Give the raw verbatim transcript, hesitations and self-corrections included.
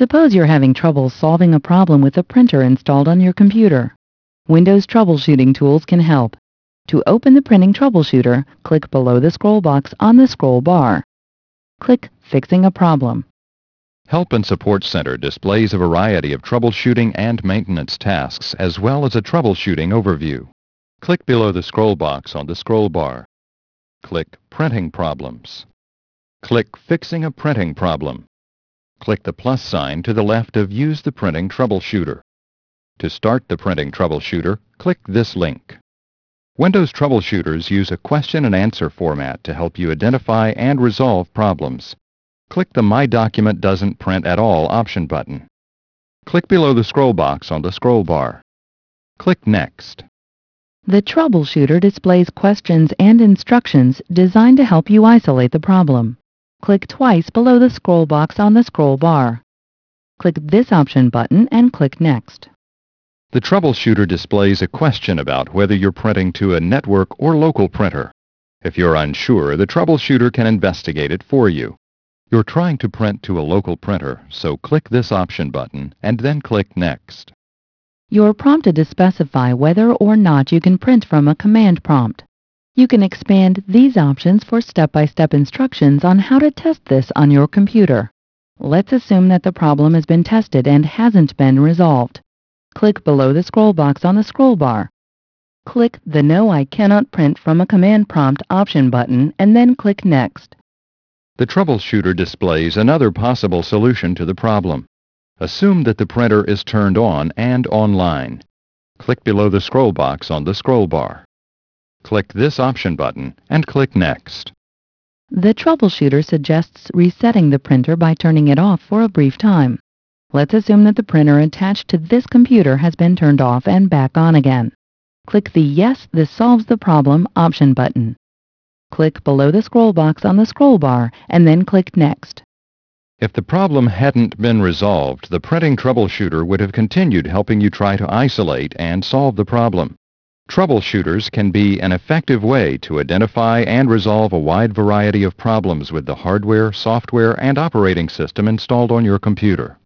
Suppose you're having trouble solving a problem with a printer installed on your computer. Windows troubleshooting tools can help. To open the printing troubleshooter, click below the scroll box on the scroll bar. Click Fixing a Problem. Help and Support Center displays a variety of troubleshooting and maintenance tasks as well as a troubleshooting overview. Click below the scroll box on the scroll bar. Click Printing Problems. Click Fixing a Printing Problem. Click the plus sign to the left of Use the Printing Troubleshooter. To start the Printing Troubleshooter, click this link. Windows troubleshooters use a question and answer format to help you identify and resolve problems. Click the My Document Doesn't Print at All option button. Click below the scroll box on the scroll bar. Click Next. The troubleshooter displays questions and instructions designed to help you isolate the problem. Click twice below the scroll box on the scroll bar. Click this option button and click Next. The troubleshooter displays a question about whether you're printing to a network or local printer. If you're unsure, the troubleshooter can investigate it for you. You're trying to print to a local printer, so click this option button and then click Next. You're prompted to specify whether or not you can print from a command prompt. You can expand these options for step-by-step instructions on how to test this on your computer. Let's assume that the problem has been tested and hasn't been resolved. Click below the scroll box on the scroll bar. Click the No, I Cannot Print from a Command Prompt option button and then click Next. The troubleshooter displays another possible solution to the problem. Assume that the printer is turned on and online. Click below the scroll box on the scroll bar. Click this option button and click Next. The troubleshooter suggests resetting the printer by turning it off for a brief time. Let's assume that the printer attached to this computer has been turned off and back on again. Click the Yes, this solves the problem option button. Click below the scroll box on the scroll bar and then click Next. If the problem hadn't been resolved, the printing troubleshooter would have continued helping you try to isolate and solve the problem. Troubleshooters can be an effective way to identify and resolve a wide variety of problems with the hardware, software, and operating system installed on your computer.